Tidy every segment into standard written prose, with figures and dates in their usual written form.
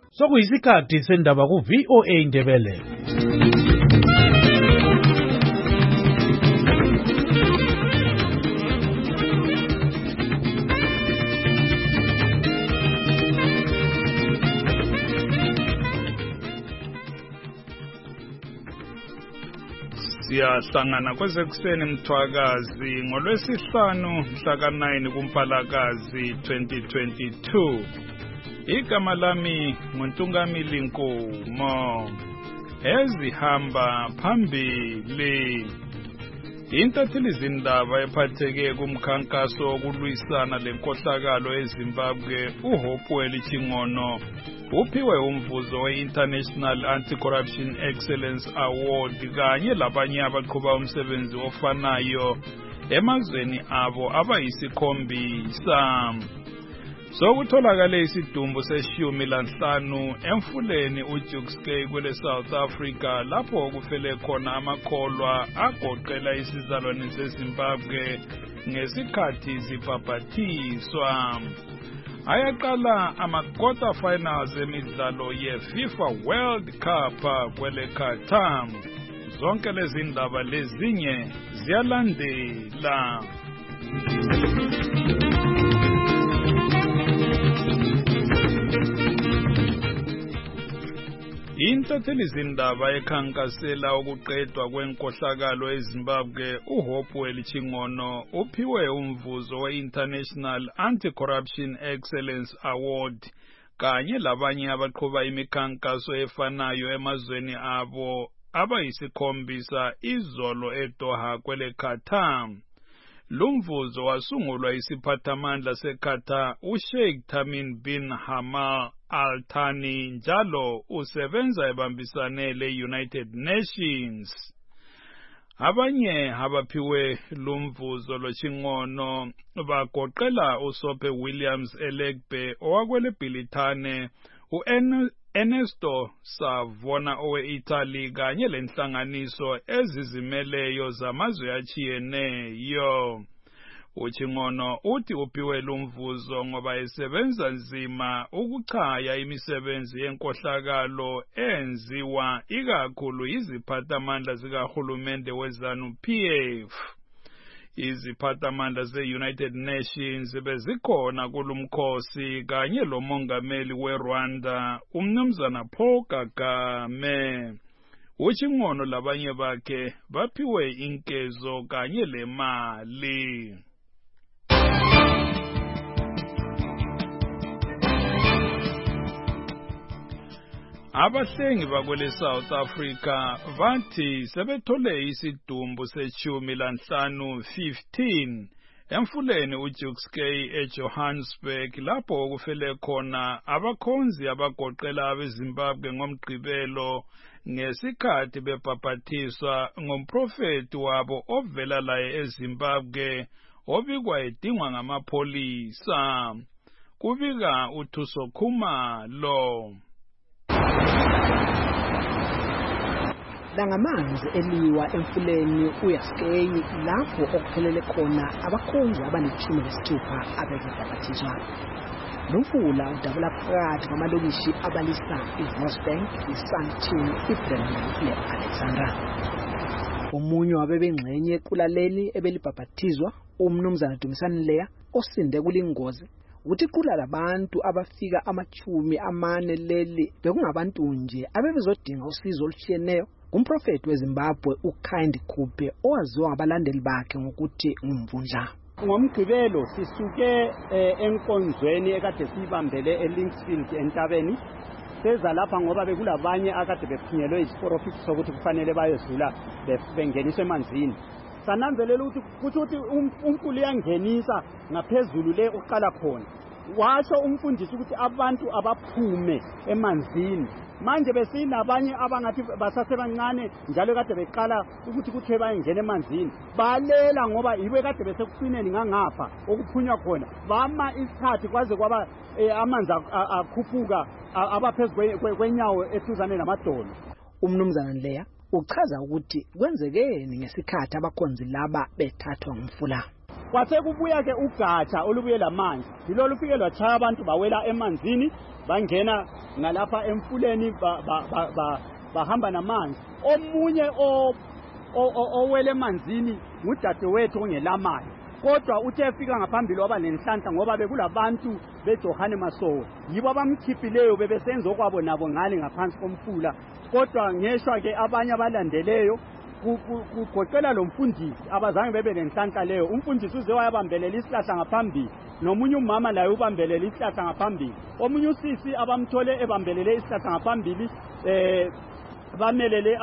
Sokuyisikhathi sendaba ku VOA Indebele. Siyahlangana kwezekuseni mthwakazi ngolwesihlanu mhla ka-9 kuMpalakazi 2022. Igama lami nguNtungamili Nkomo. Ezihamba phambili. Intathilizindaba ephatheke kumkhankaso wokulwisana lenkohlakalo eZimbabwe uHopewell Chingono uphiwe umvuzo we-International Anti-Corruption Excellence Award kanye labanye abaqhuba umsebenzi ofanayo emazweni abo abayisikhombisa. Sokutholakale isidumbu se-15 emfuleni uJukskei kwele South Africa lapho kufele khona amakholwa agoqela isizalwane seZimbabwe ngesikhathi zibhabhathiswa. Ayaqala ama-quarter finals emidlalo ye-FIFA World Cup kwele Qatar. Zonke lezi ndaba lezinye ziyalandela. Intathilizindaba ekhankasela ukuqedwa kwenkohlakalo eZimbabwe uHopewell Chingono uphiwe umvuzo we-International Anti-Corruption Excellence Award kanye labanye abaqhuba imikhankaso efanayo emazweni abo abayisikhombisa izolo eDoha kwele Qatar. Lumvuzo wasungulwa isiphathamandla seQatar uSheikh Tamim bin Hamad Al Thani njalo usebenza ebambisane le-United Nations. Abanye abaphiwe lumvuzo loChingono bagoqela uSophe Williams Elegbe owakwele Bhilithane, Ernesto Savona owe-Italy kanye lenhlanganiso ezizimeleyo zamazwe achiyeneyo. UChingono uthi uphiwe lumvuzo ngoba esebenza nzima ukuchaya imisebenzi yenkohlakalo enziwa ikakhulu iziphathamandla zikahulumende weZANU-PF. Iziphathamandla ze-United Nations bezikhona kulumkhosi kanye lomongameli weRwanda uMnumzana Paul Kagame. UChingono labanye bakhe baphiwe inkezo kanye lemali. Abahlengi bakwele South Africa bathi sebethole isidumbu se-15 emfuleni uJukskei eJohannesburg lapho kufele khona abakhonzi abagoqela abeZimbabwe ngomgqibelo ngesikhathi bebhabhathiswa ngomprofeti wabo ovela laye eZimbabwe obikwa edingwa ngamapholisa. Kubika uThuso Khumalo. Langamanzi eliwa emfuleni uJukskei lapho okuphelele khona abakhonzi abali-16 abebhabhathiswa. Lumfula udabula phakathi kwamalokishi abalisa iRosbank, iSandton, iBrendon ne-Alexandra. Omunye wabebengxenye kulaleli ebelibhabhathizwa uMnumzana Dumisani Leya osinde kulingozi uthi qula labantu abafika 40 leli bekungabantu nje abebezodinga usizo olutshiyeneyo kumprofeti weZimbabwe uKind Khube owaziwa ngabalandeli bakhe ngokuthi ngumvundla. Ngomgqibelo sisuke enkonzweni ekade sibambele eLinksfield entabeni seza lapha ngoba bekulabanye akade bephunyelwe isiprofiti sokuthi kufanele bayodlula bengeniswe emanzini. Sananzelela ukuthi unkulu yangenisa ngaphezulu le uqala khona. Washo umfundisi ukuthi abantu abaphume emanzini. Manje besinabanye abangathi basasebancane njalo kade beqala ukuthi kuthe bayengena emanzini. Balela ngoba ibe kade besekufineni ngangapha okuphunywa khona. Bama isikhathi kwaze kwaba amanzi akhuphuka abaphezulu kwenyawo ethuzane namadolo. Umnumzana Leya uchaza ukuthi kwenzekeni ngesikhathi abakhonzi laba bethathwa ngumfula. kwase kubuya ke ugatsha olubuye lamanzi yilo lufike lwachaya abantu bawela emanzini bangena ngalapha emfuleni bahamba namanzi. Omunye owele emanzini ngudadewethu ongelamali, kodwa uthe efika ngaphambili waba nenhlanhla ngoba bekulabantu beJohane Masowe yibo abamkhiphileyo bebesenza okwabo nabo ngale ngaphansi komfula. Kodwa ngeshwa ke abanye abalandeleyo kugoqela lo mfundisi abazange bebe lenhlanhla leyo. Umfundisi uze wayabambelela isihlahla ngaphambili, nomunye umama laye ubambelela isihlahla ngaphambili, omunye usisi abamthole ebambelele isihlahla ngaphambili bamelele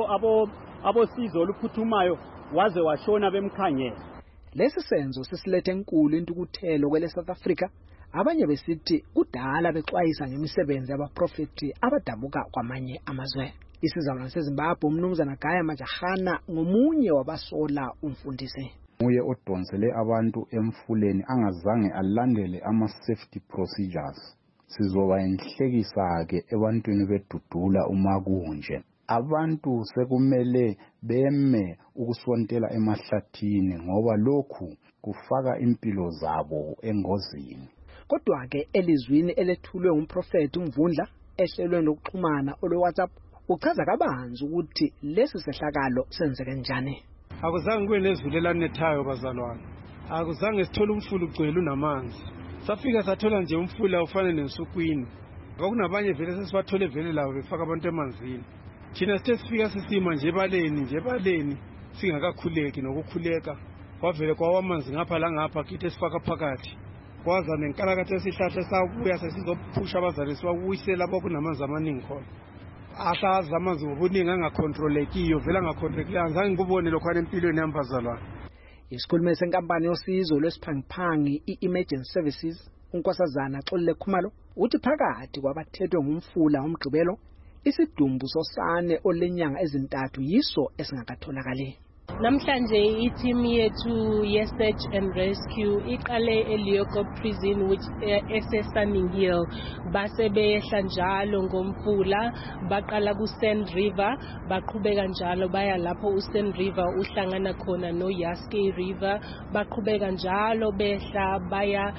abosizo oluphuthumayo waze washona bemkhangela. Lesi senzo sisilethe enkulu intukuthelo kwele South Africa. Abanye besithi kudala bexwayisa ngemisebenzi yabaprofeti abadabuka kwamanye amazwe. Isizalwane seZimbabwe umnumzana Gaya Majahana ngomunye wabasola umfundisi. Uye odonsele abantu emfuleni angazange alandele ama-safety procedures. Sizoba inhlekisa ke ebantwini bedudula uma kunje. Abantu sekumele beme ukusontela emahlathini ngoba lokhu kufaka impilo zabo engozini. Kodwa ke elizwini elethulwe umprofeti uMvundla ehlelweni lokuxhumana olweWhatsApp uchaza kabanzi ukuthi lesi sehlakalo senzeke njani. Akuzange kube nezulu elanethayo bazalwane. Akuzange sithole umfula ugcwele unamanzi. Safika sathola nje umfula ufana nensukwini. Kwakunabanye vele sesibathole vele labo befaka abantu emanzini. Thina sithe sifika sisima nje baleni singakakhuleki nokukhuleka. Kwavele kwawamanzi ngapha la ngapha kithe sifaka phakathi. Kwaza nenkalakatha esihlahla sabuya sesizophusha abazali siwabuyisela lapho kunamanzi amaningi khona. Asazi amanzi ngobuningi angacontrolekiyo vele angacontrolekiyo angizange ngikubone lokho empilweni yami bazalwane. Isikhulumi senkampani yosizo lwesiphangiphangi i-Emergency Services uNkosazana Xolile Khumalo uthi phakathi kwabathethwe ngumfula omgqibelo isidumbu sosane olenyanga ezintathu yiso esingakatholakali. Namhlanje i-team yethu ye-search and rescue iqale eLeoko prison which eseSunning Hill base behla njalo ngomfula baqala kuSand River baqhubeka njalo baya lapho uSand River uhlangana khona noYaskei River baqhubeka njalo behla baya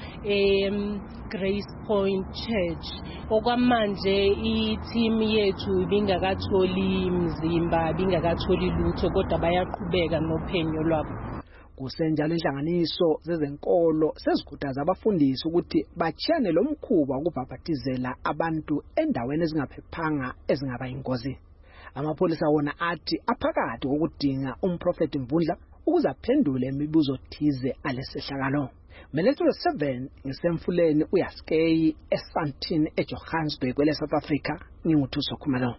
Grace Point Church. Okwamanje i-team yethu bingakatholi mzimba bingakatholi lutho kodwa bayaqhubeka nophenyo lwabo. Kusenjalo inhlanganiso zezenkolo sezikhuthaza abafundisi ukuthi bachiyane lo mkhuba ukubhabhatizela abantu endaweni ezingaphephanga ezingaba ingozi. Amapholisa wona athi aphakathi kokudinga umprofeti Mvundla ukuze aphendule imibuzo thize alesihlakalo. Meletho 7 ngisemfuleni uYaskei eSandton eJohannesburg kwele South Africa nginguthuso Khumalo.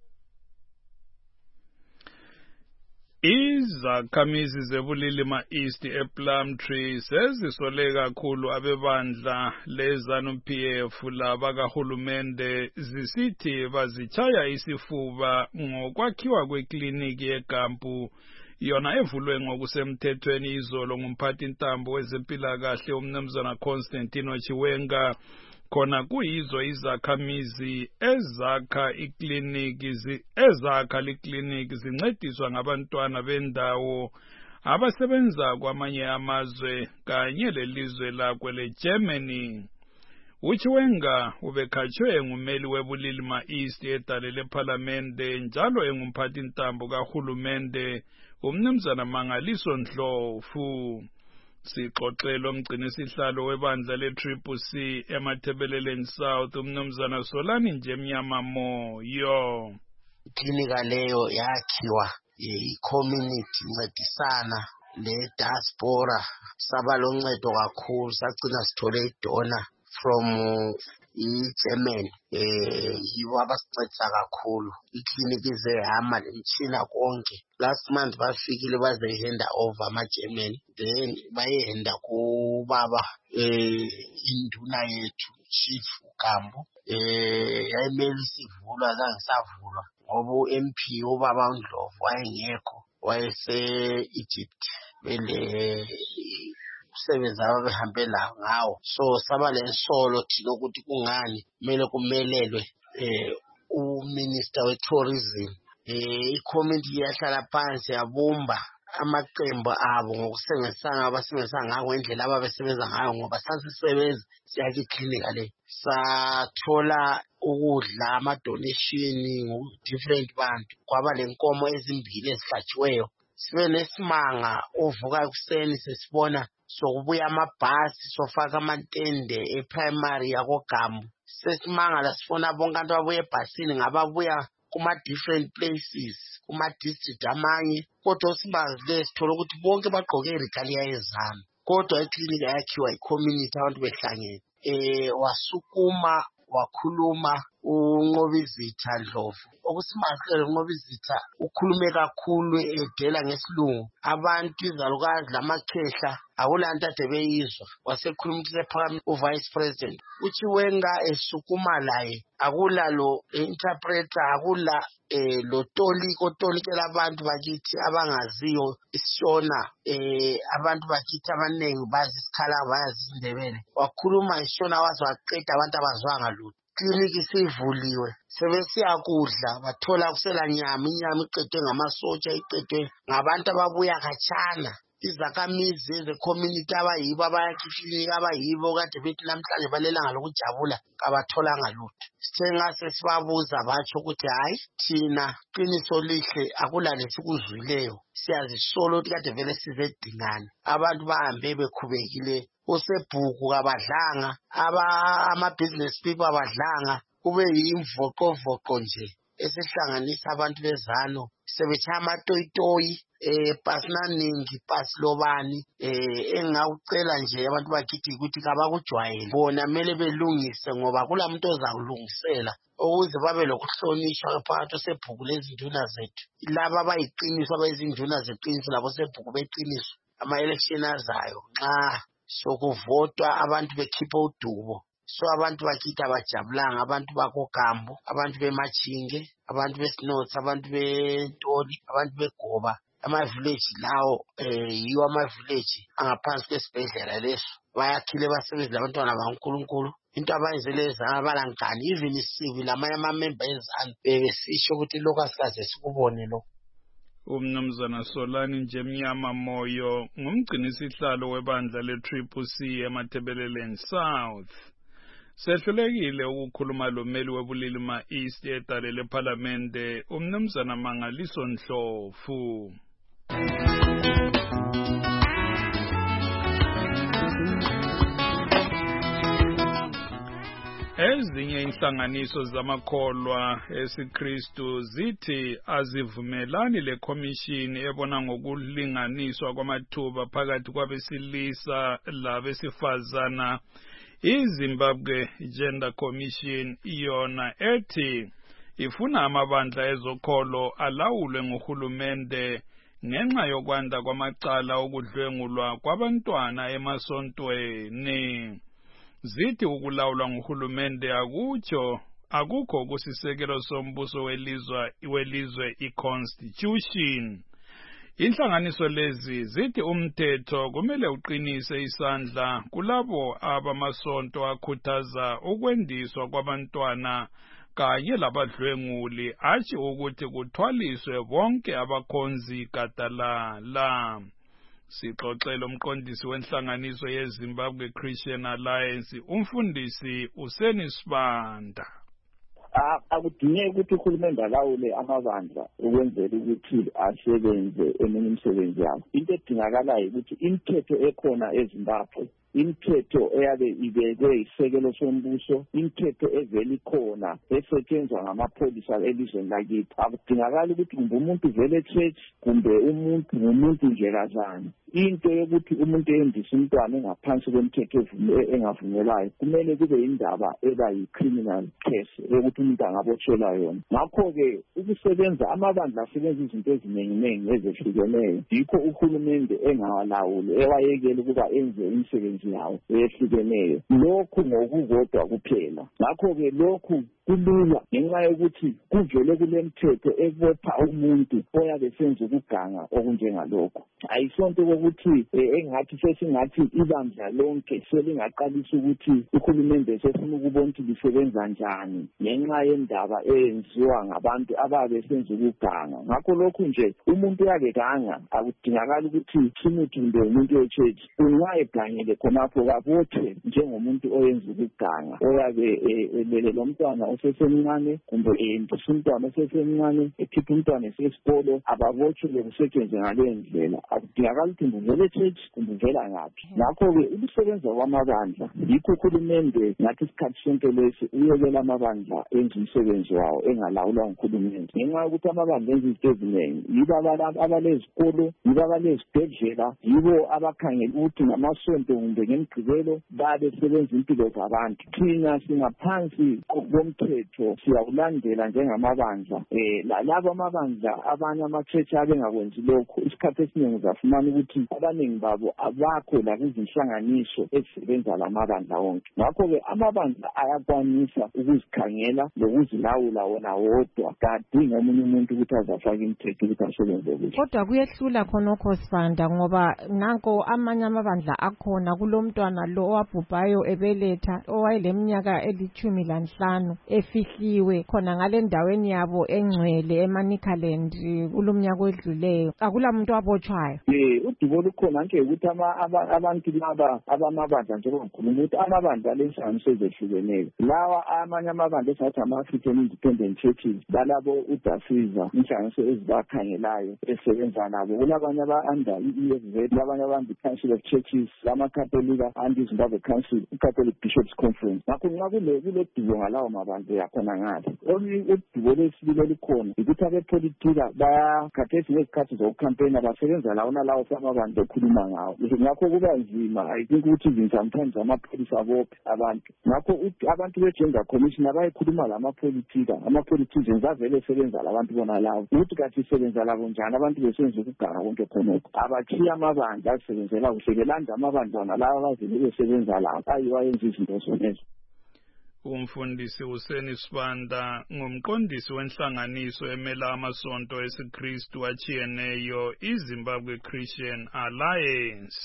Izakhamizi zebulilima East ePlumtree sezisole kakhulu abebandla leZANU-PF laba kahulumende zisithi bazichaya isifuba ngokwakhiwa kwekliniki eGampu yona evulwe ngokusemthethweni izolo ngumphathintambo wezempilakahle umnumzana Constantino Chiwenga. Khona kuyizo izakhamizi ezakha ikliniki zincediswa ngabantwana bendawo abasebenza kwamanye amazwe kanye lelizwe lakwe leGermany. Uchiwenga ubekhatshwe ngumeli webulilima East edale leParlamente njalo engumphathintambo kahulumende umnumzana Mangaliso Ndlovu. Sixoxelo mgcinisihlalo webandla le-CCC eMathebeleleni South umnumzana Solani Njemnyama Moyo. Iklinika leyo yakhiwa i-community incedisana le-diaspora saba loncedo kakhulu sagcina sithole idona from i-Germany yibo abasincedisa kakhulu. Ikliniki zehama lemtshina konke. Last month bafikile bazehanda over ama-Germany then bayehanda kubaba induna yethu Chief Kambo yayimele isivulwa zangisavulwa ngoba uMP ubaba uNdlovu wayengekho wayese-Egypt bele usebenza ababehambe la ngawo. So saba lensolo thina ukuthi kungani kumele kumelelwe uminister we-tourism. I-committee yahlala phansi yabumba amaqembu abo ngokusebenzisana abasebenzisa ngakho indlela ababesebenza ngayo ngoba sasisebenza siyake iklinika le sathola ukudla ama-donation ngo-different bantu kwaba lenkomo ezimbili ezihlatshiweyo sibe nesimanga uvuka ekuseni sesibona sokubuya amabhasi sofaka amantende e-primary yakoGambu sesimangala sifuna bonke abantu ababuya ebhasini ngababuya kuma-different places kuma-district amanye kodwa sibazi sithola ukuthi bonke bagqoke iregalia yezanu kodwa iklinika yakhiwa i-community abantu behlangene wasukuma wakhuluma uNqobizitha Ndlovu okusimazile uNqobizitha ukhulume kakhulu edela ngesilungu abantu izalukazi lamakhehla akulanto ade beyizwa wasekhulumile phakathi uvice president uthi wenga esukuma laye akulalo interpreter akula lo tolikela abantu bakithi abangaziyo isishona abantu bakithi abaningi bazi isikhala bayazi indebele wakhuluma isishona wazwaqeda abantu abazwanga lutho kliniki sivuliwe sebesiyakudla bathola kusela inyama iqedwe ngamasotsha iqedwe ngabantu ababuya khatshana izakhamizi ze-community abayibo abayakhifilika abayibo kade bethi namhlanje balelanga lokujabula kabatholanga lutho sithe ngase sibabuza batsho ukuthi hayi thina qiniso lihle akulalesikuzileyo siyazisola ukuthi kade vele sizedingane abantu bahambe bekhubekile usebhuku kabadlanga ama-business people abadlanga kube yimvoqovoqo nje esihlanganisa abantu bezano sebetshaya amatoyitoyi pasinaningi pasilobani engawucela nje abantu bakithi ukuthi kabakujwayele bona mele belungise ngoba kulamuntu ozakulungisela ukuze babe lokuhlonishwa phakathi sebhuku lezinduna zethu laba abayiqiniso abayizinduna zeqiniso labo sebhuku beqiniso ama-election azayo nxa sokuvotwa abantu bekhipha udubo so abantu bakithi abajabulanga abantu bakoGambu abantu beMachinge abantu beSinothi abantu beNtoli abantu beGoba ama-village lawo yiwo ama-village angaphansi kwesibhedlela leso bayakhile basebenzi labantwana baNkulunkulu into abayenzele ezana balangani even isivile amanye ama-member ezana besisho ukuthi lokhu asikaze sikubone lokhu Umnumzana Solani Njemnyama Moyo ngumgcinisihlalo webandla le-CCC eMathebeleleni South. Sehlulekile ukukhuluma lomeli webulili East edale leParlamente umnumzana Mangaliso Ndlovu. Ezinye inhlanganiso zamakholwa esiKristu zithi azivumelani le-commission ebona ngokulinganiswa kwamathuba phakathi kwabesilisa labesifazana iZimbabwe Gender Commission iyona ethi ifuna amabandla ezokholo alawulwe nguhulumende ngenxa yokwanda kwamacala okudlwengulwa kwabantwana emasontweni. Zithi ukulawulwa nguhulumende akukho kusisekelo sombuso welizwe i-constitution. Inhlanganiso lezi zithi umthetho kumele uqinise isandla kulabo abamasonto akhuthaza ukwendiswa kwabantwana kanye labadlwenguli athi ukuthi kuthwaliswe bonke abakhonzi gadalala. Sixoxele umqondisi wenhlanganiso yeZimbabwe Christian Alliance umfundisi Useni Sibanda. Akudingeki ukuthi uhulumende alawule amabandla ukwenzela ukuthi asebenze eminye imisebenzi yabo. Into edingakalayo ukuthi imithetho ekhona eZimbabwe imithetho eyabe ibekwe isekelo sombuso imithetho evela ikhona esetshenzwa ngamapholisa elizweni lakithi akudingakala ukuthi kumbe umuntu vele church kumbe umuntu nje kazana into yokuthi umuntu endisa umntwana engaphansi kwemithetho engavumelayo kumele kube indaba eba yi-criminal case yokuthi umuntu angabotshelwa yona. Ngakho-ke ukusebenza amabandla asebenza izinto eziningi ezehlukeneyo yikho uhulumende engawalawuli ewayekela ukuba enze imisebenzi yawo eyehlukeneyo lokhu ngokukodwa kuphela. Ngakho-ke lokhu kulula ngenxa yokuthi kuvele kulemithetho ebopha umuntu oyabe senza ukuganga okunjengalokho. Ayisonto sokuthi engathi sesingathi ibandla lonke selingaqalisa ukuthi uhulumende sefuna ukubona ukuthi lisebenza njani ngenxa yendaba eyenziwa ngabantu ababe senza ukuganga. Ngakho lokhu nje umuntu uyabeganga akudingakala ukuthi simuthi kumbe umuntu we-church ungayegangele khonapho kabothwe njengomuntu oyenza ukuganga oyabe elele lo mntwana osesemncane kumbe endisa umntwana osesemncane ekhipha umntwana esesikolo ababotshwe kusetshenzwe ngaleyo ndlela. Akudingakala ukuthi uvele e-church kumbe uvela ngaphi. Ngakho-ke ukusebenza kwamabandla yikho uhulumende ngathi isikhathi sonke lesi uyekela amabandla enza umsebenzi wawo engalawulwa nguhulumende ngenxa yokuthi amabandla enza izinto eziningi yibo abalezikolo yibo abalezibhedlela yibo abakhangela ukuthi ngamasonto kumbe ngemigqibelo babesebenza impilo zabantu. Thina singaphansi komthetho siyawulandela njengamabandla. Labo amabandla abanye ama-church abengakwenzi lokho isikhathi esiningi uzafumana ukuthi abaningi babo abakho lakuzinhlanganiso ezisebenza lamabandla wonke. Ngakho-ke amabandla ayakwanisa ukuzikhangela lokuzilawula wona wodwa kadingi omunye umuntu ukuthi azafake imithetho ukuthi asebenze kuhle. Kodwa kuyehlula khonokho Sibanda ngoba nanko amanye amabandla akhona kulomntwana lo owabhubhayo ebeletha owayeleminyaka eli-15 efihliwe khona ngale ndaweni yabo engcwele eManicaland kulomnyaka odluleyo akula muntu wabotshwayo. Udubo lukhona nje ukuthi abantu laba abamabandla njengoba ngikhuluma ukuthi amabandla lenhlanganiso ezehlukeneyo lawa amanye amabandla esathi ama-African Independent Churches balabo uDasiza inhlanganiso ezibakhangelayo esebenza nabo kulabanye aba-under i-EFZ labanye aba-under i-Council of Churches lama-Catholic and Zimbabwe Council i-Catholic Bishops Conference. Ngakho nxa kule dubo ngalawo mabandla yakhona ngalo udubo lesibili elikhona ukuthi abepolitika bayakhathesi ngezikhathi zokukhampeyina basebenza lawo nalawo samabandla ekhuluma ngawo. Ngakho kuba nzima I think ukuthi sometimes amapholisa abophe abantu. Ngakho abantu be-Gender Commission abayikhuluma ama-politicians avele sebenza labantu bona lawo ukuthi kathi sebenza labo njani abantu besenza ukuganga konke khonokho abachiya amabandla asebenzela kuhle belanda amabandla nalawo abavele besebenza lawo ayiwa yenza izinto zonezo. Umfundisi Hussein Sibanda ngumqondisi wenhlanganiso emela amasonto esiKristu achiyeneyo iZimbabwe Christian Alliance.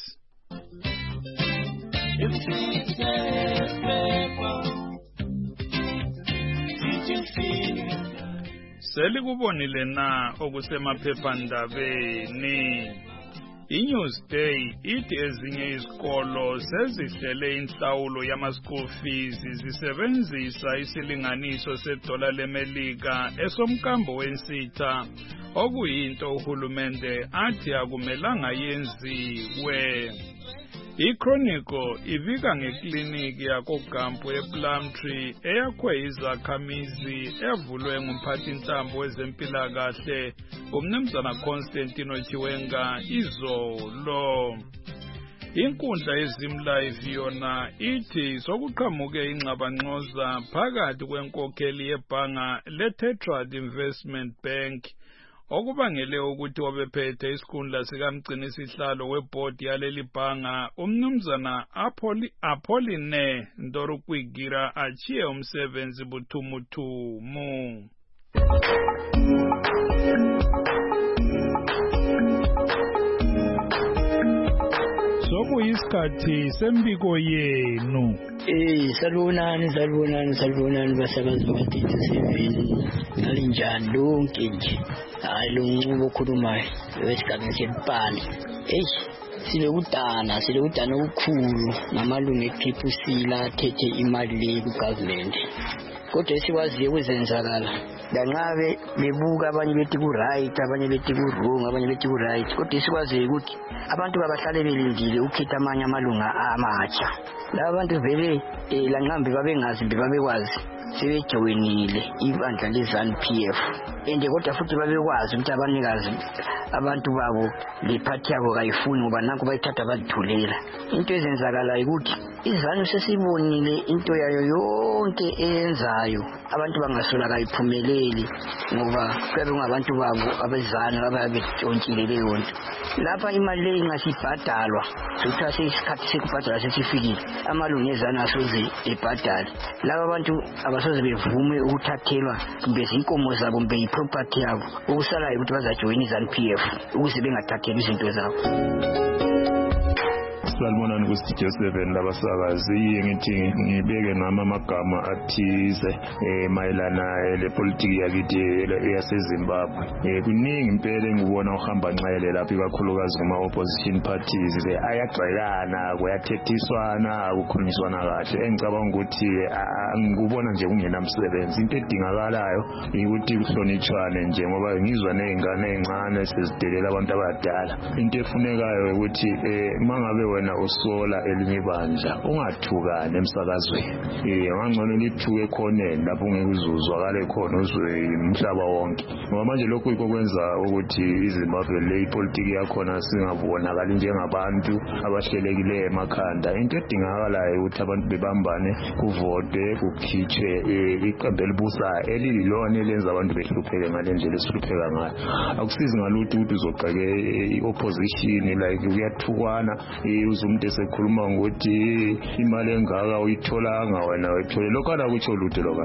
Selikubonile na okusemaphephandabeni. iNewsday ithi ezinye izikolo sezihlele inhlawulo yama-school fees zisebenzisa isilinganiso $1 leMelika esomkambo wensitha okuyinto uhulumende athi akumelanga yenziwe. iChronicle ivika ngekliniki yakoGampu ePlumtree eyakhwe izakhamizi evulwe ngumphathintambo wezempilakahle umnumzana Constantino Chiwenga izolo. Inkundla yeZimlive yona ithi sokuqhamuke ingxabangxoza phakathi kwenkokheli yebhanga leTetrad Investment Bank okubangele ukuthi wabephethe isikhundla sikamgcinisihlalo webhodi yaleli bhanga umnumzana Apolline Ntorokwigira achiye umsebenzi buthumuthumu. Sokuyisikhathi sembiko yenu. Salibonani basebenzi bakwa-TV7 ngalinjani lonke nje. Hayi lo ncubo okhulumayo wesigabeni selipani. Silekudana okukhulu ngamalungu e-PPC athethe imali le ku-government. Kodwa esikwaziyo ukuzenzakala langabe bebuka abanye bethi ku-right abanye bethi ku-wrong abanye bethi ku-right kodwa esikwaziyo ukuthi abantu babahlale belindile ukukhetha amanye amalunga amatsha. Laba bantu vele lanqambi babengazi babekwazi sebejoyinile ibandla le-ZANU-PF and kodwa futhi babekwazi ukuthi abanikazi abantu babo le party yabo kayifuni ngoba nanku bayithatha bazithulela. Into ezenzakalayo ukuthi izanu sesibonile into yayo yonke eyenzayo. Abantu bangasola kayiphumeleli ngoba kuyabe kungabantu babo abezana ababe bethontshile leyo nto. Lapha imali le ingasibhadalwa sokuthatha isikhathi sekubhadala sesifikile. Amalungu ezana asoze ebhadala. Laba abantu abasoze bevume ukuthathelwa kumbe inkomo zabo kumbe iproperty yabo. Ukusalayo ukuthi bazajoyina iZANU-PF ukuze bengathatheli izinto zabo. Salibonani kuStudio 7 labasakazi. Ngithi ngibeke nami amagama athize mayelana lepolitiki yakithi yaseZimbabwe. Kuningi impela engibona uhamba nxele lapha ikakhulukazi kuma opposition parties ayagxekana, kuyathethiswana, kukhulunyiswana kahle. Engicabanga ukuthi ngikubona nje kungenamsebenzi. Into edingakalayo ukuthi kuhlonitshwane nje ngoba ngizwa nezingane ezincane sezidelela abantu abadala. Into efunekayo ukuthi mangabe wena usola elinye ibandla ungathukane emsakazweni. Ngangcono lithuke ekhoneni lapho ungekuzuzwakale khona uzwe umhlaba wonke. Ngoba manje lokho yikho kwenza ukuthi iZimbabwe le ipolitiki yakhona singabonakali njengabantu abahlelekileyo emakhanda. Into edingakalayo ukuthi abantu bebambane, kuvote, kukhitshwe iqembu elibusayo elililona elenza abantu behlupheke ngale ndlela esihlupheka ngayo. Akusizi ngalutho ukuthi uzogxeke i-opposition like uyathukwana umuntu esekhuluma ngokuthi imali engaka uyitholanga wena uyithole. Lokho akutsho lutho lokho.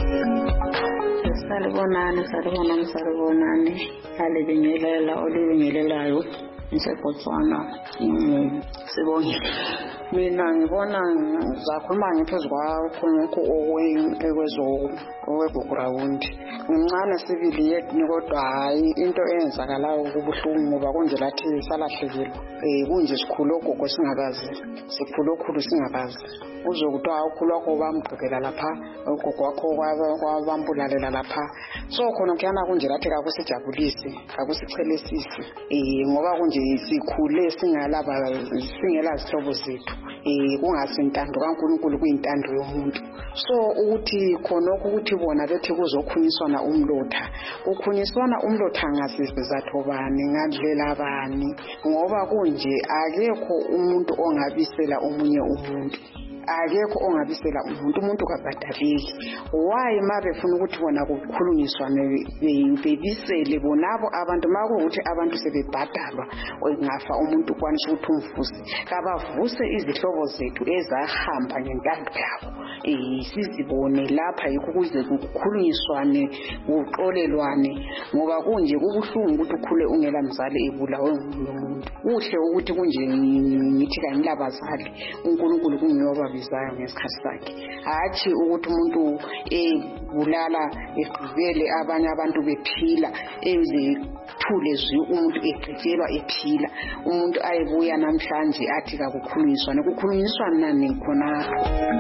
Salibonani alibingelela olibingelelayo ngiseBotswana. Sibongile. Mina ngibona zakhuluma ngiphezu kwakho okwezokurawundi. Ngimncane sibili yethu kodwa hayi into eyenzakalayo kubuhlungu ngoba konje lathi salahlekelwa. Kunje sikhulu ogogo singakazi, sikhulu okhulu singakazi. Uzokuthiwa ukhulu wakho bamgqibela lapha, ugogo wakho kwabambulalela lapha. So khona kuyana kunje lathi kakusijabulisi, kakusichelesisi. Ngoba kunje sikhule singela zihlobo zethu. Kungasintando kaNkulunkulu kuyintando yomuntu. So ukuthi khona ukuthi bona bethi kuzokhunyiswana umlotha. Ukhunyiswana umlotha ngasizathu bani, ngandlela bani? Ngoba kunje akekho umuntu ongabisela omunye umuntu. Akekho ongabisela umuntu kabhadaleki. Why mabefuna ukuthi bona kukhulunyiswane bebisele bonabo abantu makuthi abantu sebebhadalwa ngafa umuntu kwanisa ukuthi umvusi kabavuse izihlobo zethu ezahamba ngentando yabo. Sizibone lapha yikho kuze kukhulunyiswane kuxolelwane ngoba kunje kubuhlungu ukuthi ukhule ungela mzali ebulawe ngumuntu. Kuhle ukuthi kunje ngithi kanilabazali uNkulunkulu kungiyoba bizayo ngesikhathi sakhe. Hathi ukuthi umuntu ebulala egqibele abanye abantu bephila ezithule zwi umuntu egqitshelwa ephila. Umuntu ayebuya namhlanje athi kakukhulunyiswana. Kukhulunyiswana nani khonapho?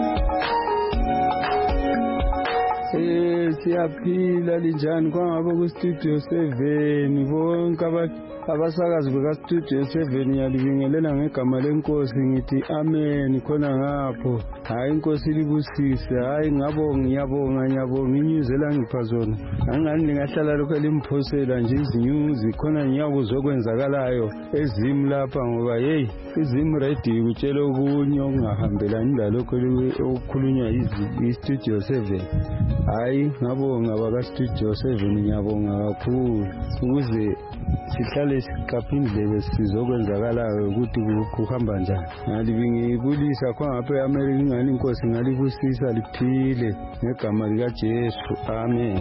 Siyaphila linjani kwangabe kuStudio 7 bonke abasakazi bekaStudio 7 yalibingelela ngegama lenkosi ngithi amen khona ngapho. Hayi inkosi libusise. Hayi ngiyabonga inyuzela ngipha zona. Angani ningahlala lokho elimphosela nje izinyuzi khona ngiyakuzokwenzakalayo ezimu lapha ngoba izimu ready ukutshela okunye okungahambelani lalokho okukhulunywa iStudio 7. Hayi ngabonga bakaStudio 7 ngiyabonga kakhulu ukuze sihlale siqapha indlebe sizokwenzakalayo ukuthi kuhamba njani. Ngalibingibulisa khangapha eAmerica ingani inkosi ngalibusisa liphile ngegama likaJesu. Amen.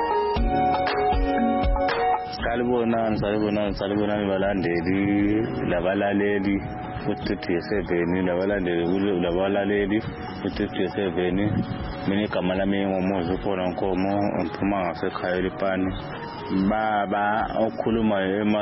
Salibonani balandeli labalaleli uStudio 7 labalaleli uStudio 7. Mina igama lami ngoMozi ukhona Nkomo ngiphuma ngasekhaya eLipani. Baba okhuluma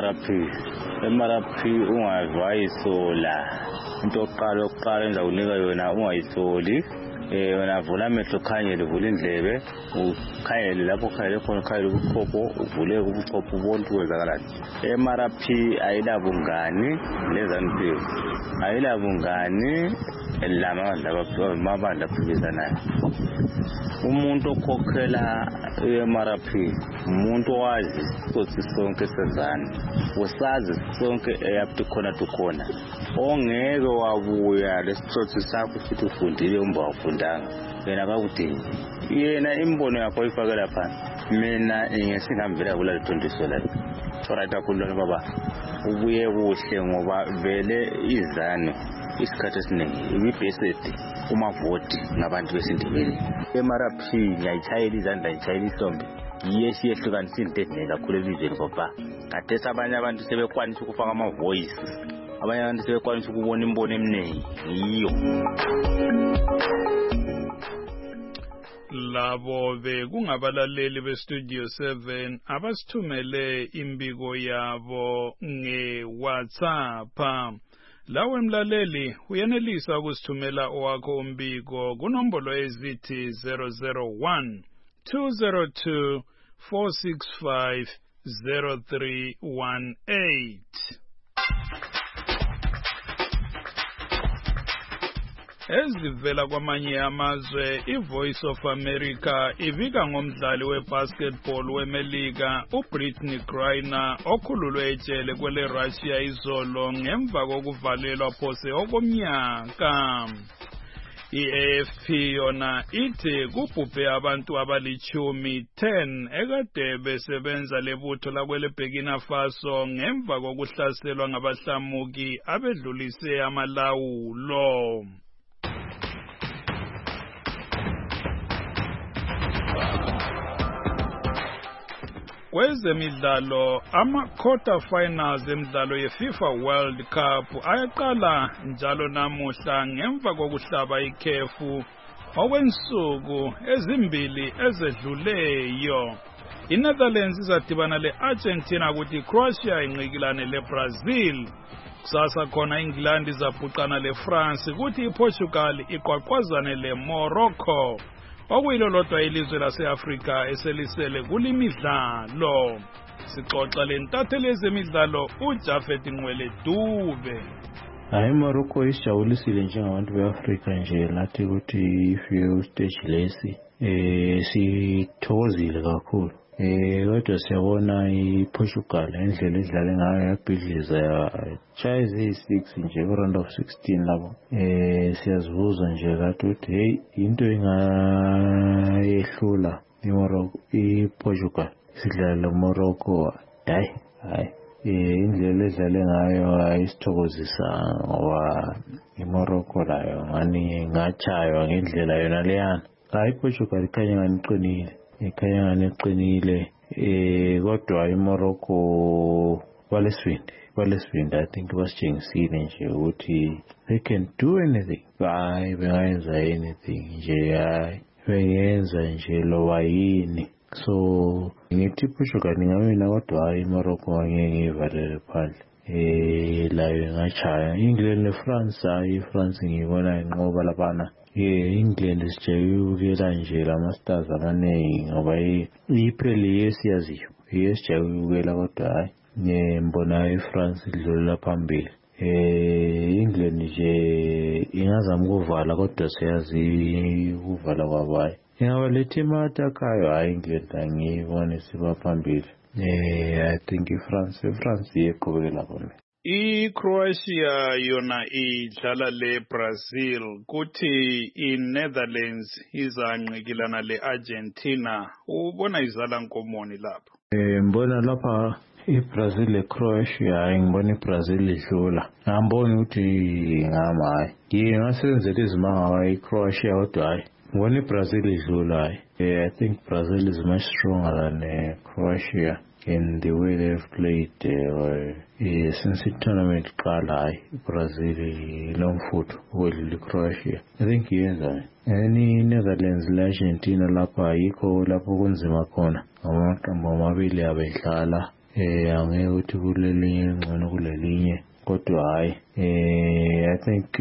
eMRP ungazwa isola. Into yokuqala enza unika yona ungayisoli. Wena vula amehlo khanyele vula indlebe ukhanyele lapho khanyele khona khanyele ubuchopho uvule ubuchopho ubone ukwenzakalani. eMRP ayilabungani leZANU-PF. Ayilabungani lamabandla aphikisanayo. umuntu okhokhela eMRP umuntu owazi isitsotsi sonke sezani usazi sonke up to khona ongeke wabuya lesitsotsi sakho futhi ufundile umba wafundanga yena akakudingi yena imbono yakho ifakela phansi mina ngesingambela kula 20 la alright akhululana baba ubuye kuhle ngoba vele izano isikhathi esiningi ibibhesedi umavoti ngabantu besindebele eMRP ngiyayitshayela izandla ngiyitshayela isombe yiyeshi yehlukanisa into kakhulu elizweni ngoba kade abanye abantu sebekwanisa ukufaka ama-voice abanye abantu sebekwanisa ukubona imbono eminingi yiyo labo bekungabalaleli beStudio 7 abasithumele imbiko yabo ngeWhatsApp. Lawe mlaleli uyenelisa ukusithumela owakho umbiko kunombolo ezithi 001 202 465 0318. Ezivela kwamanye amazwe, iVoice of America ivika ngomdlali webasketball weMelika uBrittney Griner okhululwe ejele kwele Russia izolo ngemva kokuvalelwa phose okomnyaka. I-AFP yona ithi kubhubhe abantu abali10 ekade besebenza lebutho lakwele Burkina Faso ngemva kokuhlaselwa ngabahlamuki abedlulise amalawulo. Kwezemidlalo, ama-quarter finals emidlalo yeFIFA World Cup ayaqala njalo namuhla ngemva kokuhlaba ikhefu okwensuku ezimbili ezedluleyo. INetherlands izadibana le-Argentina kuthi Croatia inqikilane le-Brazil. Kusasa khona England izabhuqana le-France kuthi iPortugal iqwaqwazane le-Morocco. Okuyilo lodwa ilizwe lase-Afrika eselisele kulimidlalo. Sixoxa lentatheli yezemidlalo uJafet Ngwele Dube. Hayi Morocco isijabulisile njengabantu beAfrika nje lathi ukuthi ifike stage lesi sithokozile kakhulu. Kodwa siyabona iPortugal endlela idlale ngayo yabhidliza yatshaya izi6 nje ku-round of 16 lapho. Siyazibuza nje kathi ukuthi hey into engayehlula iPortugal sidlala Morocco. Hayi indlela edlale ngayo ayisithokozisa ngoba iMorocco layo ngani ngachaywa ngendlela yona leyana. Hayi iPortugal ikhanya nganiqinile. Iqinile kodwa iMorocco balesibindi I think basitshengisile nje ukuthi they can do anything. Hayi bengayenza anything nje, hayi bengenza nje loba yini. So ngithi Portugal ngawina kodwa hayi iMorocco angeke ngiyivalele phandle. Layo ngachaya England neFrance. Hayi iFrance ngiyibona inqoba laphana. England sijayukela nje lama-stars amaningi ngoba ipheli yesiyaziyo sijayukela kodwa hayi ngibona iFrance idlulela phambili. England nje ingazama ukuvala kodwa siyazi ukuvala kwabo hayi. Ingaba le team atakayo hayi England angiyibona siba phambili. I think iFrance iyeqhubekela khona. iCroatia yona idlala leBrazil kuthi iNetherlands izanqikilana leArgentina. Ubona izala nkomoni lapho? Ngibona lapha iBrazil leCroatia ngibona iBrazil idlula. Ngibona ukuthi ngama hayi. Ngasebenzela izimanga iCroatia kodwa hayi. Ngibona iBrazil idlula hayi. I think Brazil is much stronger than Croatia in the way they've played since the tournament qala hayi iBrazil lomfutho kwedlula iCroatia. I think yenza iNetherlands leArgentina lapha yikho lapho kunzima khona amaqembu amabili abedlala. Angeke uthi kulelinye ngcono kulelinye kodwa hayi I think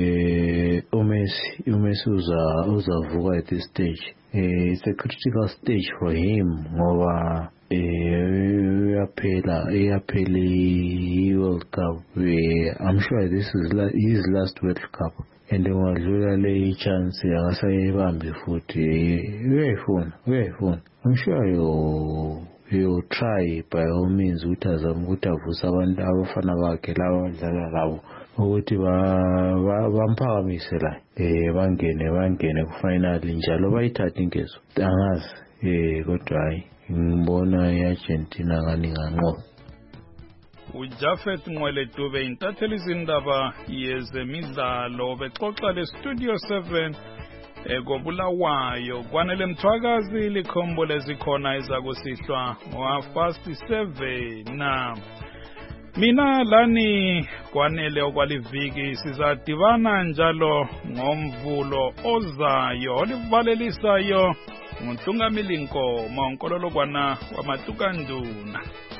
uMessi uzavuka at this stage. It's a critical stage for him ngoba uyaphela i-World Cup. I'm sure this is his last World Cup and ungadlula le chance angasayibambi futhi uyayifuna. I'm sure you try by all means ukuthi azame ukuthi avuse abantu abafana bakhe laba badlala labo ukuthi bamphakamise la bangene kufinal njalo bayithathe inkezo angazi kodwa hayi ngibona iArgentina ngani nganqoba. uJafet Nqwele-Dube intatheli izindaba yezemidlalo bexoxa leStudio 7 koBulawayo. Kwanele Mthwakazi likhombo lezikhona ezakusihlwa ngo7 na mina lani Kwanele okwaliviki sizadibana njalo ngomvulo ozayo olivalelisayo nguNtungamili Nkomo onkololokwana wamatukanduna.